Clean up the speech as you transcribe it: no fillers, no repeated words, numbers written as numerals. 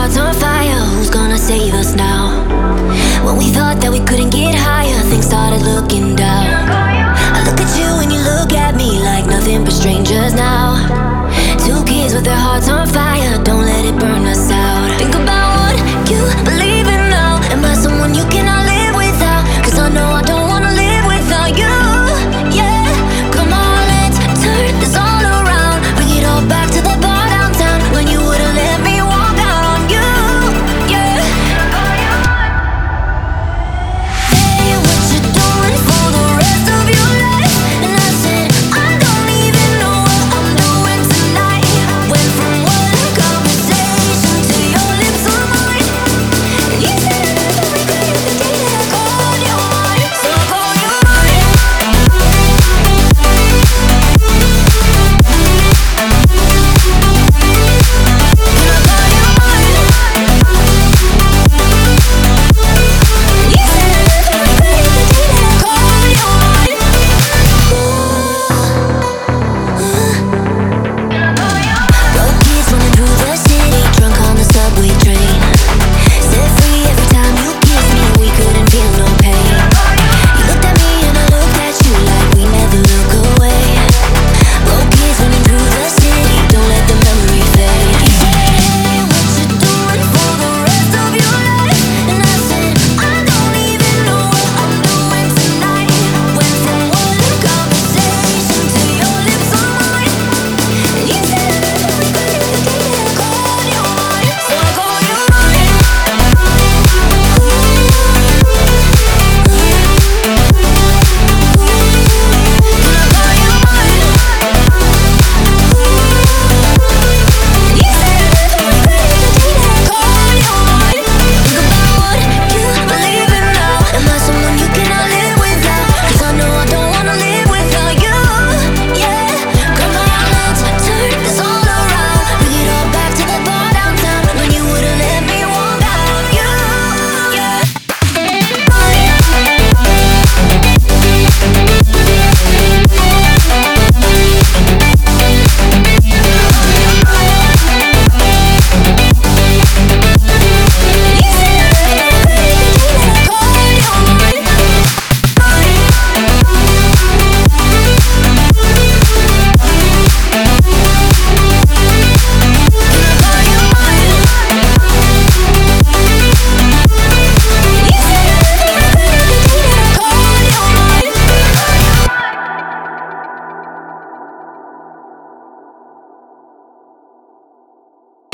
hearts on fire. Who's gonna save us now? When we thought that we couldn't get higher, things started looking down. I look at you and you look at me like nothing but strangers now. Two kids with their hearts on fire, don't let it burn